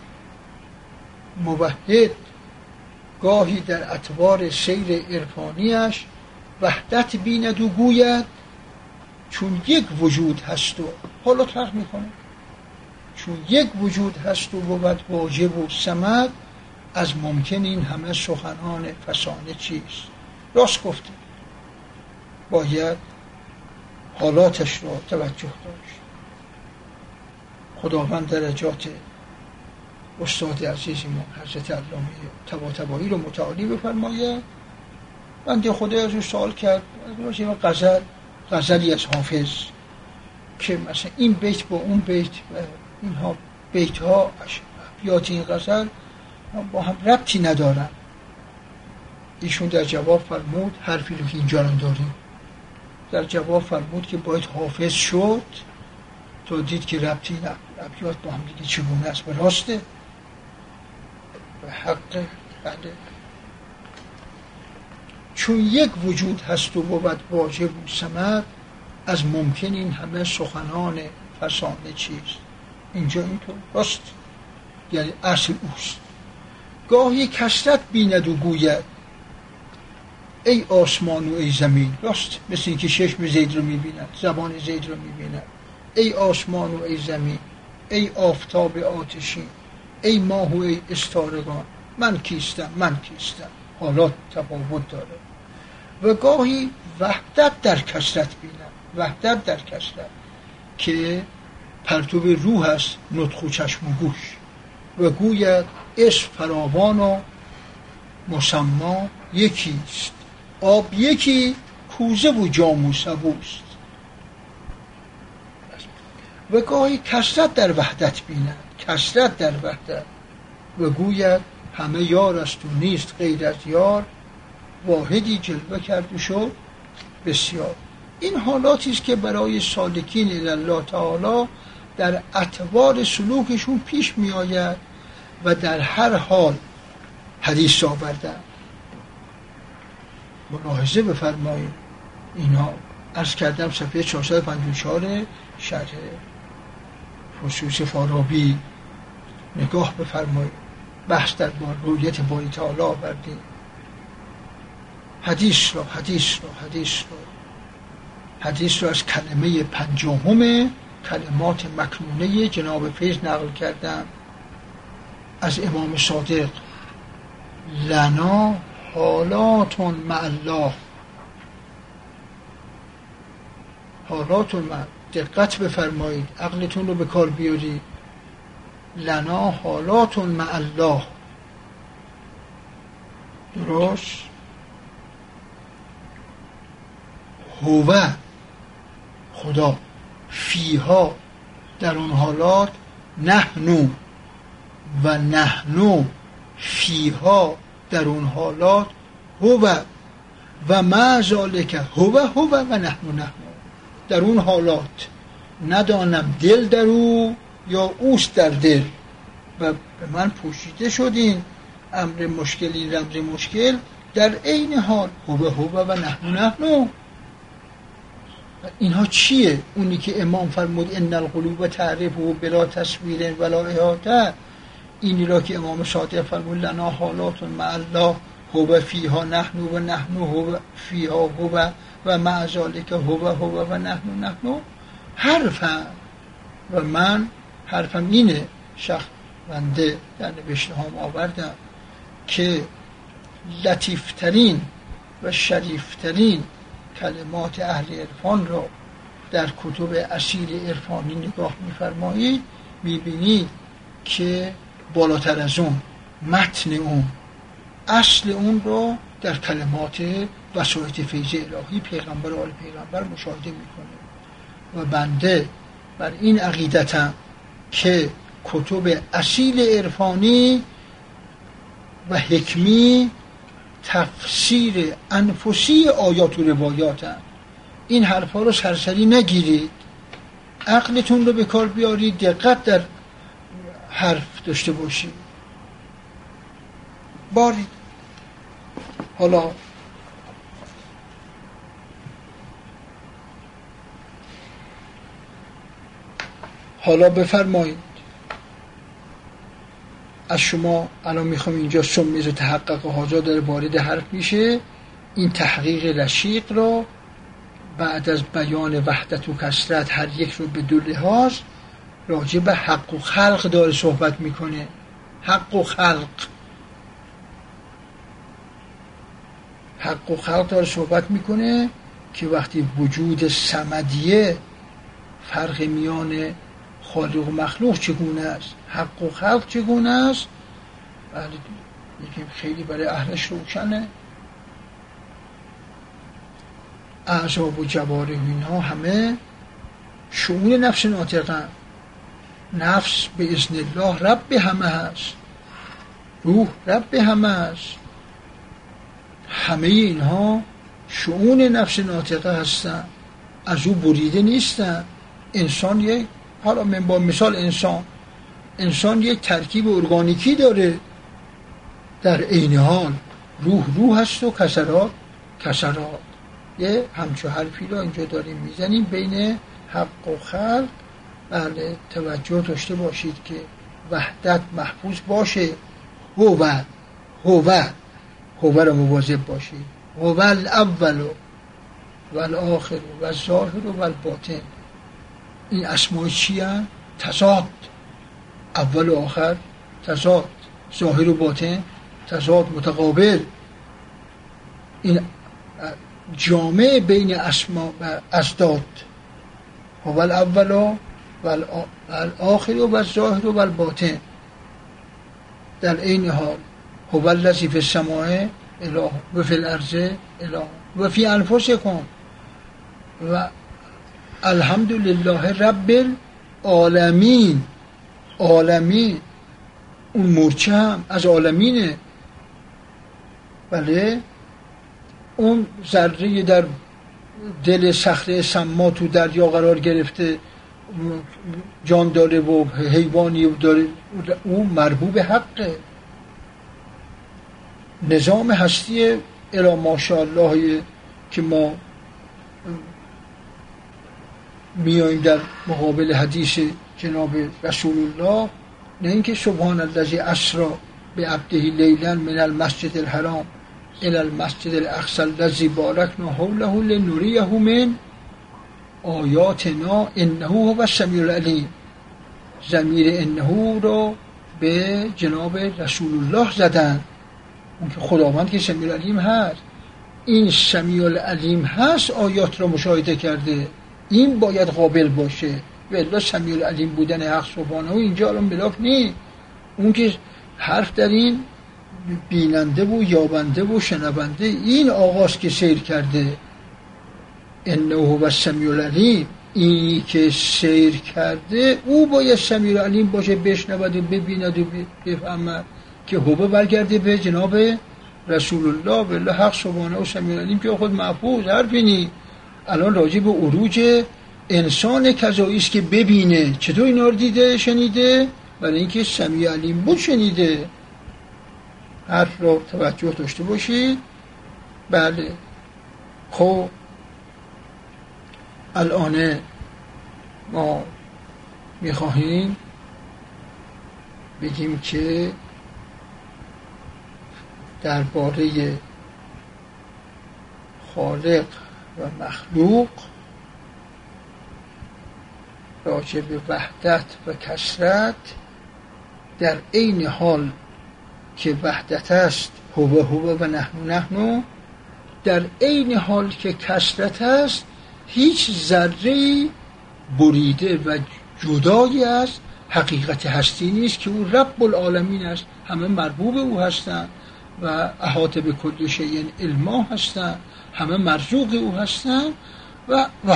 موحد گاهی در اطوار سیر عرفانیش وحدت بیند و گوید چون یک وجود هست و حالا فرق میکنه، چون یک وجود هست و بود واجب و صمد، از ممکن این همه سخنان فسانه چیست. راست گفته، باید حالاتش را توجه داشت. خداوند درجات استاد عزیزمون حضرت علامه طباطبایی رو متعالی بفرماید. بنده خدا از او سوال کرد غزلی از حافظ که مثلا این بیت با اون بیت و اینها بیت ها ابیات این غزل با هم ربطی ندارن. ایشون در جواب فرمود، حرفی رو که اینجا داریم، در جواب فرمود که باید حافظ شد تا دید که ربطی نه، ابیات با هم دیگه چگونه است. به راسته، به حق. بله چون یک وجود هست و بود واجب و صمد، از ممکن این همه سخنان فسانه چیست. اینجا اینطور راست، یعنی اصل اوست. گاهی کثرت بیند و گوید ای آسمان و ای زمین، راست، مثل اینکه چشم زید رو میبیند، زبان زید رو میبیند. ای آسمان و ای زمین، ای آفتاب آتشین، ای ماه و ای استارگان، من کیستم، من کیستم. حالات تفاوت داره. و گاهی وحدت در کثرت بیند، وحدت در کثرت که پرتو روح است، نطق و چشم و گوش، و گوید اسم فراوان و مسما یکیست، آب یکی، کوزه و جام و سبوست. و گاهی کثرت در وحدت بیند، کثرت در وحدت، و گوید همه یار است و نیست غیر از یار، واحدی جلوه کرد و شد بسیار. این حالاتی است که برای سالکین الی الله تعالی در اطوار سلوکشون پیش می آید و در هر حال حدیث آوردن. ملاحظه بفرمایید، اینا عرض کردم صفحه 454 شرح فصوص فارابی نگاه بفرمایید، بحث در رؤیت باری تعالی آوردیم. حدیث رو از کلمه پنجم کلمات مکنونه جناب فیض نقل کردم از امام صادق. لنا حالات مع الله، حالات مع، دقت بفرمایید، عقلتون رو به کار بیارید. لنا حالات مع الله، درست؟ هو خدا، فیها در اون حالات، نحنو و نحنو فیها در اون حالات، هو و ما ذالک هو و نحنو در اون حالات، ندانم دل در او یا اوست در دل، و به من پوشیده شدین امر مشکلی رمز مشکل، در عین حال هو و نحنو. اینها چیه؟ اونی که امام فرمود ان القلوب تعرفه بلا تصویر ولا احاطه، اینی را که امام صادق فرمود لنا حالات مع الله هو فیها نحنو و نحنو هو فیها هو و مع ذالک هو و نحنو حرفم، و من حرفم اینه، شخص بنده در نوشته هام آوردم که لطیفترین و شریفترین کلمات اهل عرفان را در کتب اصیل عرفانی نگاه می‌فرمایید، می‌بینید که بالاتر از اون متن اون، اصل اون رو در کلمات وسایط فیض الهی پیغمبر و آل پیغمبر مشاهده می‌کنه. و بنده بر این عقیدتم که کتب اصیل عرفانی و حکمی تفسیر انفسی آیات و روایات هم. این حرفا رو سرسری نگیرید، عقلتون رو به کار بیارید، دقت در حرف داشته باشید. باری حالا بفرمایید، از شما الان میخوام اینجا سمیز و تحقق و حاجا داره وارد حرف میشه. این تحقیق رشیق را بعد از بیان وحدت و کثرت هر یک رو به دو لحاظ راجع به حق و خلق داره صحبت میکنه. حق و خلق داره صحبت میکنه که وقتی وجود صمدیه، فرق میان خالق و مخلوق چگونه است، حق و خلق چگونه است، یکی خیلی برای اهلش روشنه. اعضاب و جوارح اینها همه شؤون نفس ناطقه، نفس به اذن الله رب همه هست، روح رب همه هست، همه اینها شؤون نفس ناطقه هستن، از او بریده نیستن. انسان یک، حالا من با مثال انسان یک ترکیب ارگانیکی داره، در عین حال روح هست و کسرات. یه همچو حرفی رو اینجا داریم میزنیم بین حق و خلق. بله، توجه داشته باشید که وحدت محفوظ باشه. هو رو مواظب باشید. هو الاول و الاخر و الظاهر و الباطن. این اسماء چی هست؟ تضاد، اول و آخر تضاد، ظاهر و باطن تضاد متقابل. این جامع بین اسماء و ازداد. هو الاول و الاخر و الظاهر و الباطن. در این حال هو الذی فی السماء اله و فی الارض اله و فی انفسکم و الحمدلله رب العالمین. عالمین اون مورچه هم از عالمینه. بله، اون ذره در دل صخره سما تو دریا قرار گرفته، جان داره و حیوانی داره، اون مربوب حقه. نظام هستی الی ماشاءالله که ما میاییم در مقابل حدیث جناب رسول الله، نه اینکه سبحان الذی اسری بعبده لیلا من المسجد الحرام الی المسجد الاقصی الذی بارکنا حوله لنریه من آیاتنا انه هو السمیع العلیم. ضمیر انه رو به جناب رسول الله زدن، اون که خداوند که سمیع العلیم هست. این سمیع العلیم هست، آیات رو مشاهده کرده، این باید قابل باشه. و الا سمیع العلیم بودن حق سبحانه اینجا الان بلاک نیست. اون که حرف در این بیننده و یابنده و شنونده این آغاز که سیر کرده، انه هو السمیع العلیم، اینی که سیر کرده او باید سمیع العلیم باشه، بشنود و ببیند و بفهمد که هو برگرده به جناب رسول الله. بالله حق سبحانه و سمیع العلیم که خود محفوظ حرفی نی. الان راجع به عروج انسان کذایی است که ببینه چطور اینا رو دیده شنیده، برای اینکه سمیع علیم بود شنیده. حرف رو توجه داشته باشید. بله، خب الان ما میخواهیم بگیم که درباره خالق و مخلوق، راجع به وحدت و کثرت، در عین حال که وحدت است هو و نحن، در عین حال که کثرت است هیچ ذره‌ای بریده و جدایی از حقیقت هستی نیست که او رب العالمین است، همه مربوب او هستند و احاطه به کل شیء علما هستند، همه مرزوق او هستند و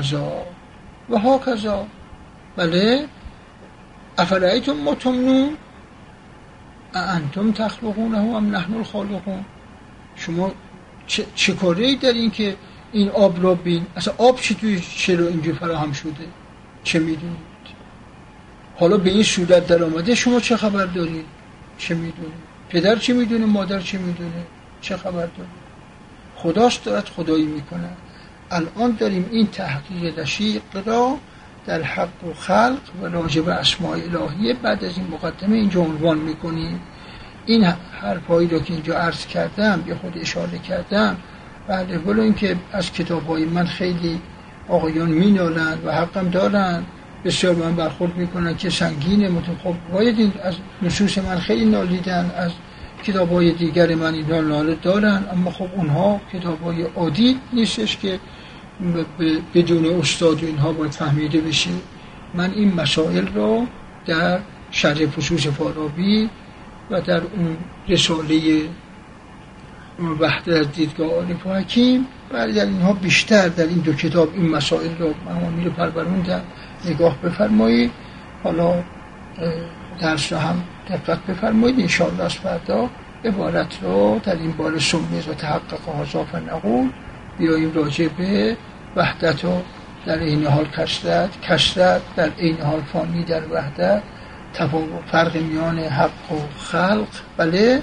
هاکذا. بله. افرأیتم ما تمنون اانتم تخلقونه ام نحن الخالقون. شما چه کاری در این که این آب را بین؟ اصلا آب چرا اینجور فراهم شده؟ چه میدونید؟ حالا به این صورت در آمده، شما چه خبر دارید؟ چه میدونید؟ پدر چه میدونه؟ مادر چه میدونه؟ چه خبر دارید؟ خداست دارد خدایی میکنه. الان داریم این تحقیق دقیق را در حق و خلق و راجع به اسماء الهیه بعد از این مقدمه اینجا عنوان میکنیم. این حرفایی را که اینجا عرض کردم یا خود اشاره کردم، بله، ولو اینکه از کتاب‌های من خیلی آقایان مینالند و حقم دارند، بسیار من برخورد میکنن که سنگینه، خب باید این از نصوص من خیلی نالیدن، از کتاب‌های دیگر من این ناله دارن، اما خب اونها کتاب‌های عادی نیستش که بدون استاد و اینها باید فهمیده بشه. من این مسائل رو در شرح فصوص فارابی و در اون رساله وحدت از دیدگاه عارف و حکیم، ولی در اینها بیشتر در این دو کتاب این مسائل رو من پروروندم، نگاه بفرمایید. حالا درس رو هم دقت بفرمایید. انشاءالله از فردا عبارت رو در این بار سمیز و تحقق هذا فنقول بیاییم راجع به وحدت و در این حال کثرت در این حال فانی در وحدت، فرق میان حق و خلق. بله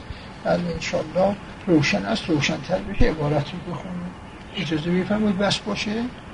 انشاءالله روشن است، روشن‌تر بشه. عبارت رو بخونیم. اجازه میفرمایید بس باشه.